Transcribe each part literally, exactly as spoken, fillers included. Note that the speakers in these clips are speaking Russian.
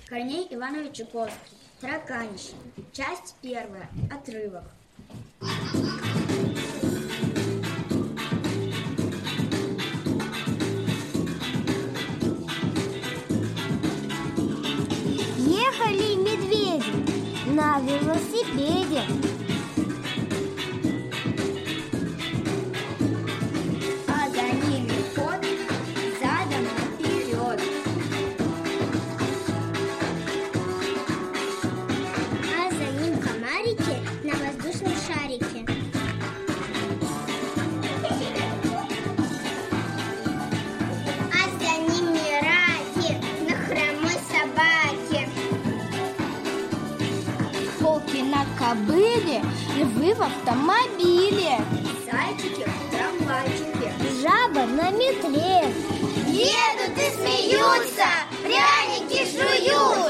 Корней Иванович Чуковский. Тараканище. Часть первая. Отрывок. Ехали медведи на велосипеде. А за ними кот задом наперед. А за ним комарики на воздушном шарике. А за ними раки на хромой собаке. Волки на кобыле, львы в автомобиле. Зайчики в трамвайчике. Жаба на метле. Едут и смеются, пряники жуют.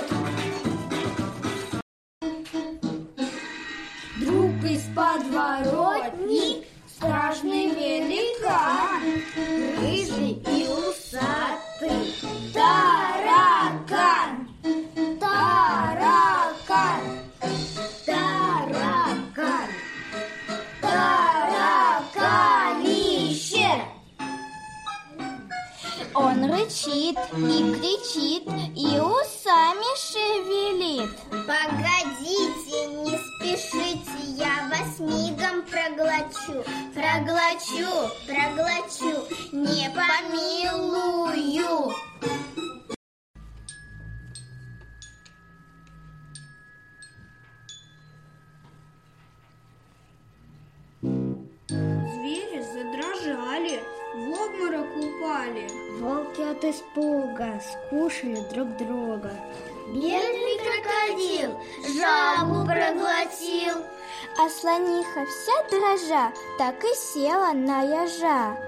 Друг из подворотни, страшный великан, рыжий и усатый таракан. Таракан, таракан, тараканище. Он рычит и кричит, и усами шевелит. Погодите, не спешите, я вас мигом проглочу. Проглочу, Проглочу, не помилую. Звери задрожали, в обморок упали. Волки от испуга скушали друг друга. Бедный крокодил жабу проглотил. А слониха вся дрожа так и села на ежа.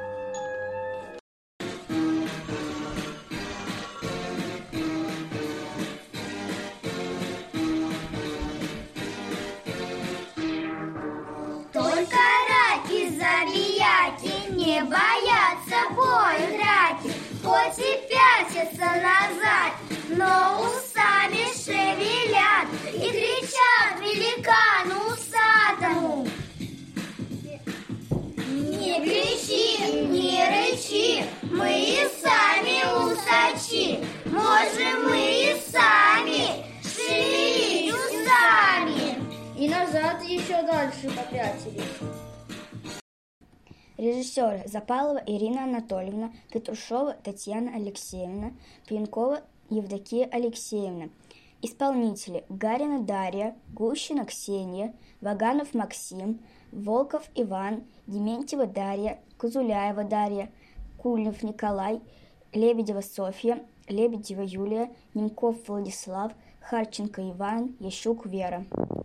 Только раки-забияки не боятся бой драки, хоть и пятятся назад, но усами шевелят и кричат великану усатому: не кричи, не рычи, мы и сами усачи, можем мы и сами шевелить усами. И назад еще дальше попятились. Режиссеры: Запалова Ирина Анатольевна, Петрушева Татьяна Алексеевна, Пьянкова Евдокия Алексеевна. Исполнители: Гарина Дарья, Гущина Ксения, Ваганов Максим, Волков Иван, Дементьева Дарья, Кузуляева Дарья, Кульнев Николай, Лебедева Софья, Лебедева Юлия, Немков Владислав, Харченко Иван, Ящук Вера.